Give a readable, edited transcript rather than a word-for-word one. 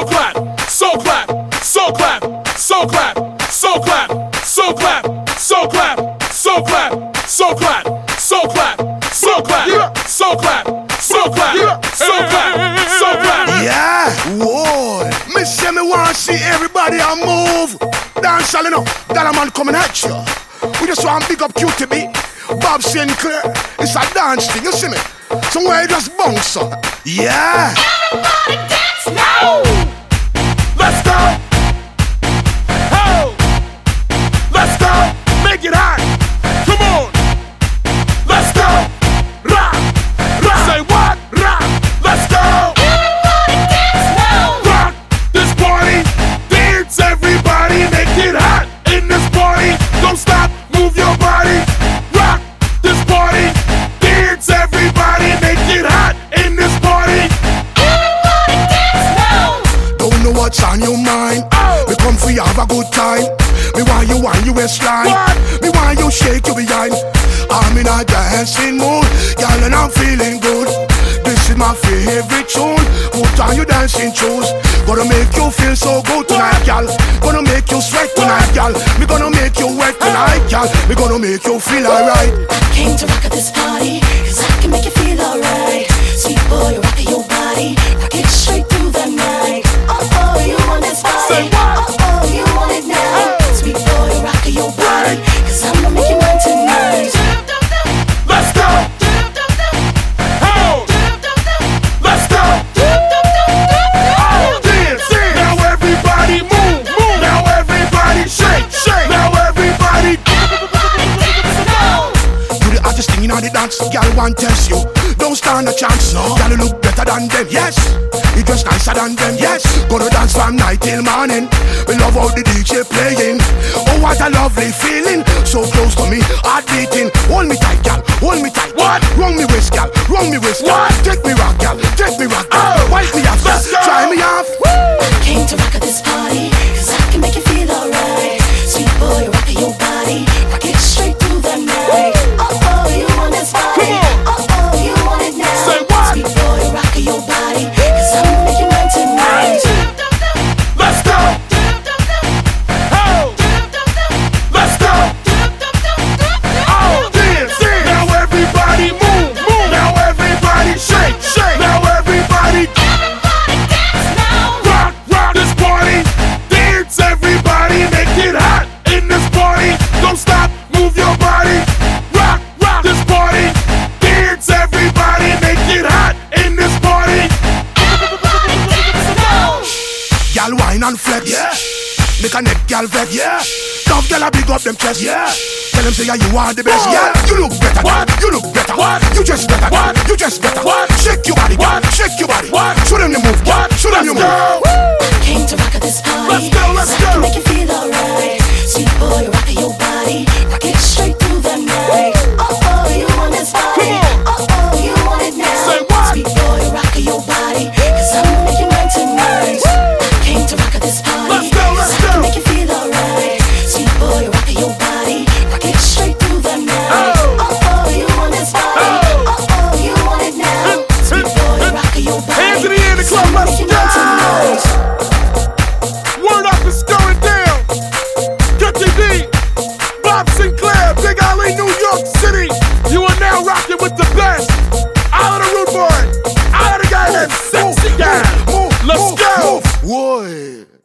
so clap, so clap, so clap, so clap, so clap, so clap, so clap, so clap, so clap, so clap, so clap, so clap, so clap, so clap, so clap. Yeah, whoa. Me say me want see everybody a move. Dance all enough, that a man coming at you. We just want big up QTB, Bob Sinclair. It's a dance thing, you see me? Somewhere you just bounce up. Yeah. Everybody dance now. Let's go. Ho. Let's go. Make it hot. Come on. Let's go. Rock. Rock. Say what? Rock. Let's go. Everybody dance now. Rock this party. Dance everybody. Make it hot in this party. Don't stop. Move your body. Rock this party. Dance everybody. Make it hot in this party. Everybody dance now. Don't know what's on your mind. We come for you have a good time. Me want you on your waistline. What? Me want you shake your behind. I'm in a dancing mood, y'all, and I'm feeling good. This is my favorite tune. Put on your dancing shoes. Gonna make you feel so good tonight, y'all. Gonna make you sweat tonight, y'all. Me gonna make you wet tonight, y'all. Me gonna make you feel alright. I came to rock at this party, cause I can make you feel alright. Sweet boy, rock your body, rock it straight through the night. Oh, you want this body? Say what? Oh, you want it now? Sweet boy, rock your body, cause I'ma make you mine tonight. Let's go. Ho. Let's go. Oh, dance. Now everybody move. Now everybody shake. Now everybody. You the hottest thing in all the dance, girl want test you. Don't stand a chance, no. Girl you look better than them, yes. You dress nicer than them, yes. Gonna dance from night till morning. We love how the DJ playing. Oh, what a lovely feeling. So close to me, heart beating. Hold me tight, girl, hold me tight. What? Wrong me waist, girl, wrong me waist. What? Take me rock, girl, take me rock, girl. Oh. Wipe me off, Let's go. try me off. I came to rock at this party, cause I can make you feel alright. Sweet boy, rock your body, rock it straight through the night. Oh, you want this body? Come on. Oh, you want it now? Say what? Sweet boy, rock your body, cause I'ma make you mine tonight. Let's go. Ho. Let's go. Oh, dance. Now everybody move. Now everybody shake. Now everybody. Everybody dance now. Rock this party. Dance everybody. Make it hot in this party. Don't stop. Move your body. Rock this party. Dance everybody. Make it hot in this party. Everybody dance now. Girl wine and flex, yeah. Make a neck girl vex, yeah. Tough girl a big up them chest, yeah. Tell them say yeah, you are the best, yeah. You look better, What? You look better, What? You just better, What? You just better, What? Shake your body, What? Shake your body, What? Show them you move, What? Show them you Let's move. go. Came to rock at this party. Let's go, let's cause I go. can make you feel alright. Sweet boy, rock your body, rock it straight through the night. Oh, you want this body? Come Oh, you want it now? Say what? Sweet boy, rock your body, cause I'ma make you mine tonight. Came to rock at this party. Let's go, let's cause I can go. make you feel alright. Sweet boy, rock your body, rock it straight through the night. Oh, you want this body? Oh, you want it now? Sweet boy, rock your body. Hands in the air in the club, I'ma let's make you mine go. tonight. Word up is going down. KTD, Bob Sinclair, Big Alley, New York City. You are now rocking with the best. Out of the rude boy. Out of the guy that's sexy guy. Let's go. Whoa.